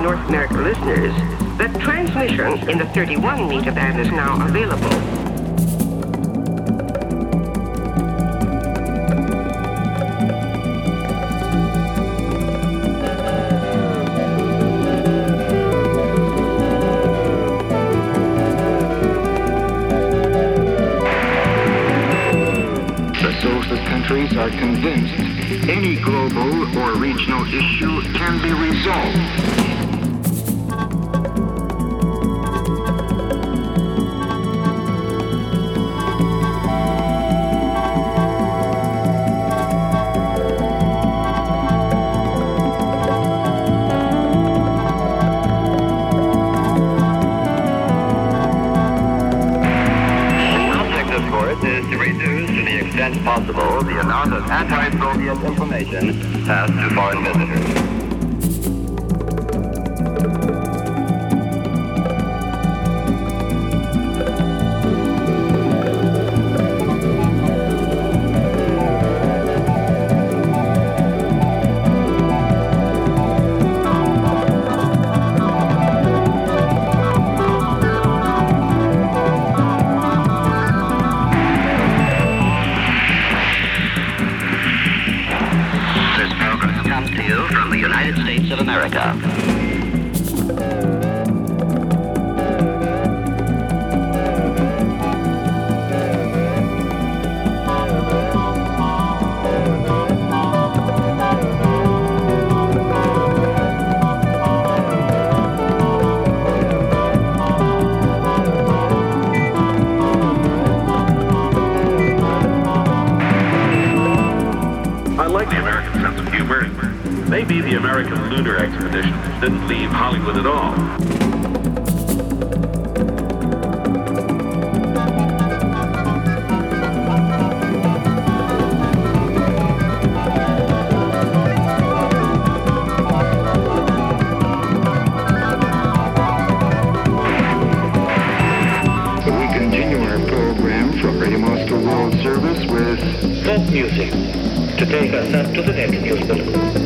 North American listeners that transmission in the 31 meter band is now available. Countries are convinced any global or regional issue can be resolved. As possible, the amount of anti-Soviet information passed to foreign visitors. Of America. I like the American sense of humor. Maybe the American lunar expedition didn't leave Hollywood at all. We continue our program from Radio Moscow World Service with folk music to take us up to the next news bulletin.